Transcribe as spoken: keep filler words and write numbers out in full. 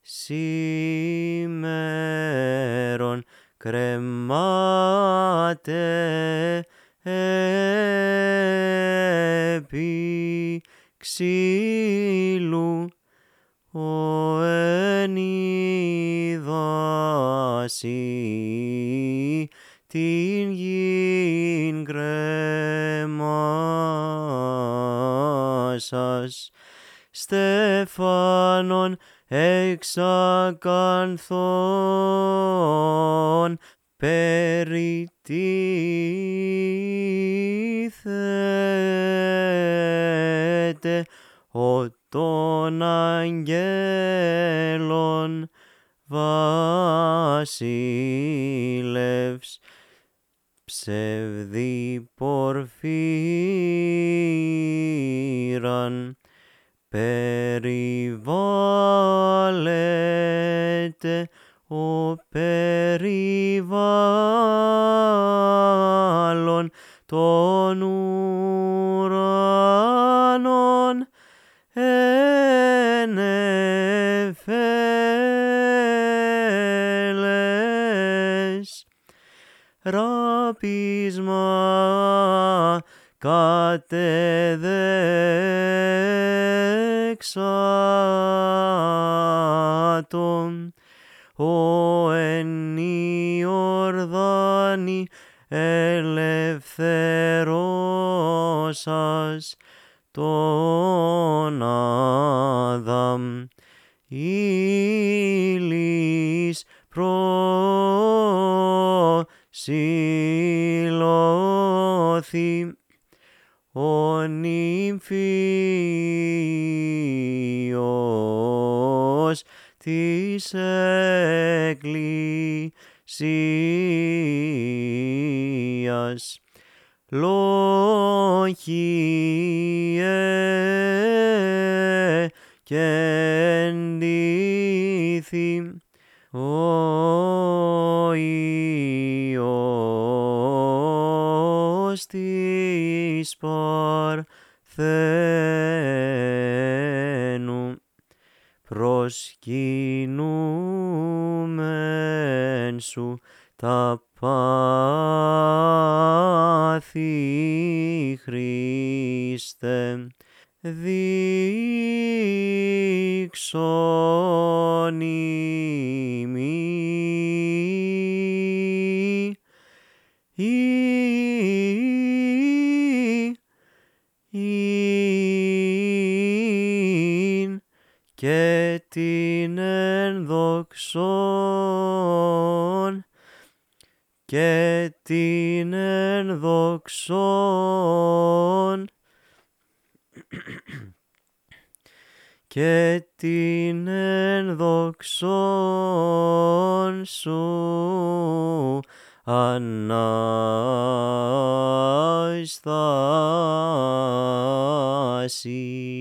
σήμερον κρεμάται επί ξύλου, ο εν είδασι την γην κρεμάσας, στέφανον εξ ακανθών περιτίθεται ο των αγγέλων βασίλευς, ψευδή πορφύραν περιβάλλεται ο περιβάλλον των ουρανών εν εφέλες, ράπισμα κατεδέξατον, ο εν Ιορδάνη ελευθερώσας τον Άδαμ, ύλης προσηλώθη ο νυμφίος της Εκκλησίας. Λόγιε και εντύθη ο Υιός της Παρθένου, προσκυνούμεν σου τα πάθη, Χριστέ, δείξον ημί ειν και την ενδοξόν και την ενδοξόν και την ενδοξόν σου Ανάσταση.